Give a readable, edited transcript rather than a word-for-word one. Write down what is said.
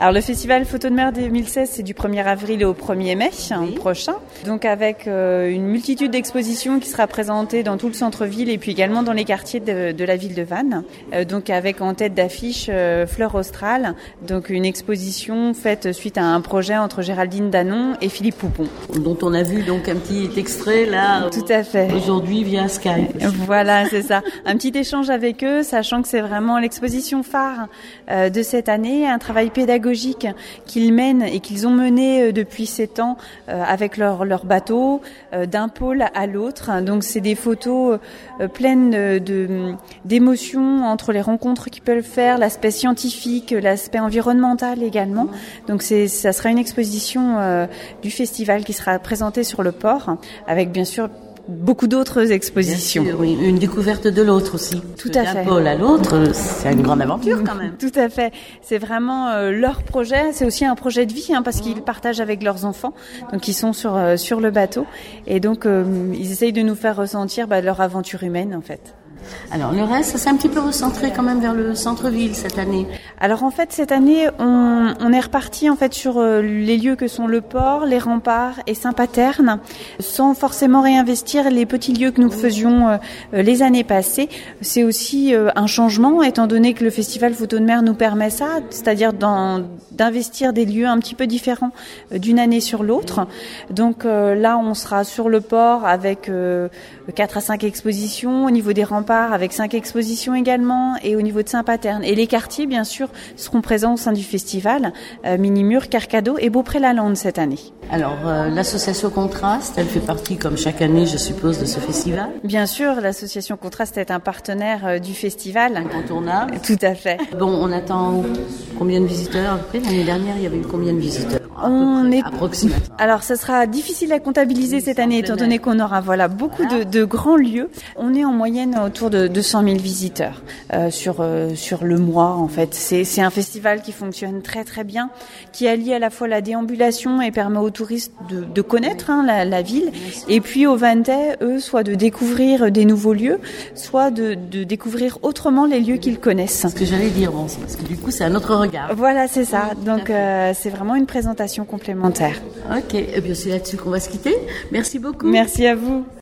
Alors le festival Photo de mer 2016, c'est du 1er avril au 1er mai prochain. Donc avec une multitude d'expositions qui sera présentée dans tout le centre-ville et puis également dans les quartiers de la ville de Vannes. Donc avec en tête d'affiche Fleur Australe, donc une exposition faite suite à un projet entre Géraldine Danon et Philippe Poupon. Dont on a vu donc un petit extrait là. Tout à fait. Aujourd'hui via Skype. Voilà, c'est ça. Un petit échange avec eux, sachant que c'est vraiment l'exposition phare de cette année, un travail pédagogique qu'ils mènent et qu'ils ont mené depuis 7 ans avec leur bateau d'un pôle à l'autre. Donc c'est des photos pleines d'émotions entre les rencontres qu'ils peuvent faire, l'aspect scientifique, l'aspect environnemental également. Donc ça sera une exposition du festival qui sera présentée sur le port, avec bien sûr beaucoup d'autres expositions. Bien sûr, oui. Une découverte de l'autre aussi. Tout à fait. D'un pôle à l'autre, c'est une grande aventure quand même. Tout à fait. C'est vraiment leur projet. C'est aussi un projet de vie, parce qu'ils partagent avec leurs enfants. Donc ils sont sur le bateau et donc ils essayent de nous faire ressentir leur aventure humaine en fait. Alors le reste, ça s'est un petit peu recentré quand même vers le centre-ville cette année. Alors en fait cette année, on est reparti en fait sur les lieux que sont le port, les remparts et Saint-Paterne, sans forcément réinvestir les petits lieux que nous faisions les années passées. C'est aussi un changement étant donné que le festival Photo de mer nous permet ça, c'est-à-dire d'investir des lieux un petit peu différents d'une année sur l'autre. Donc là, on sera sur le port avec 4 à 5 expositions, au niveau des remparts avec 5 expositions également, et au niveau de Saint-Paterne. Et les quartiers, bien sûr, seront présents au sein du festival, Minimur, Carcado et Beaupré-la-Lande cette année. Alors, l'association Contraste, elle fait partie, comme chaque année, je suppose, de ce festival? Bien sûr, l'association Contraste est un partenaire du festival. Incontournable. Tout à fait. Bon, on attend combien de visiteurs à peu près? L'année dernière, il y avait eu combien de visiteurs? Approximativement. Alors, ça sera difficile à comptabiliser cette année, étant donné qu'on aura beaucoup de grands lieux. On est en moyenne autour de 200 000 visiteurs sur le mois, en fait. C'est un festival qui fonctionne très très bien, qui allie à la fois la déambulation et permet aux touristes de connaître la ville, et puis aux Vanntais, eux, soit de découvrir des nouveaux lieux, soit de découvrir autrement les lieux qu'ils connaissent. C'est ce que j'allais dire, bon, parce que du coup, c'est un autre regard. Voilà, c'est ça. Donc, c'est vraiment une présentation complémentaire. Ok, et bien c'est là-dessus qu'on va se quitter. Merci beaucoup. Merci à vous.